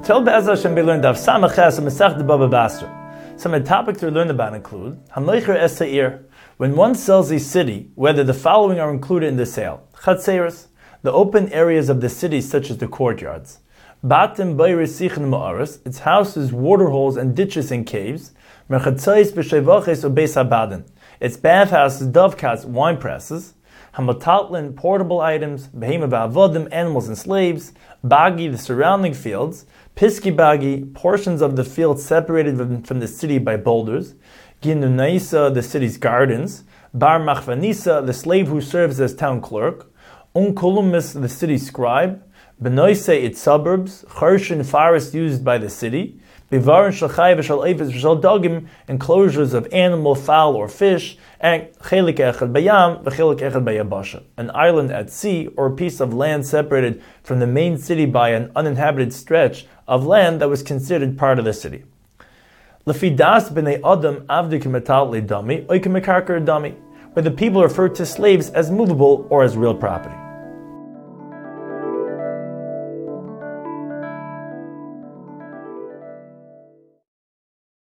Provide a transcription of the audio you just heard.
Till Be'ez Hashem we learned Daf Samaches and Masech Baba Basra. Some of the topics we learned about include Hamoicher Es Seir, when one sells a city, whether the following are included in the sale: Chatzeros, the open areas of the city such as the courtyards; Batim Bayris Sichen Ma'aris, its houses, waterholes and ditches and caves; Merchatzais B'Shevaches or Beis Habadim, its bathhouses, dovecots, wine presses; Hamataltlin, portable items; Behema Ba'avodim, animals and slaves; Bagi, the surrounding fields; Piski Bagi, portions of the field separated from the city by boulders; Ginunaisa, the city's gardens; Bar Machvanisa, the slave who serves as town clerk; Unkulumis, the city scribe; Benoise, its suburbs; Chershin, forest used by the city; Bivarin Shalchai v'Shal Eifes v'Shal Dogim, enclosures of animal, fowl, or fish; and Chelik Echad Bayam v'Chelik Echad Bayabasha, an island at sea or a piece of land separated from the main city by an uninhabited stretch of land that was considered part of the city. Lefidas b'nei Adam avdi k'metal le'dami oy k'mekarker dami, where the people refer to slaves as movable or as real property.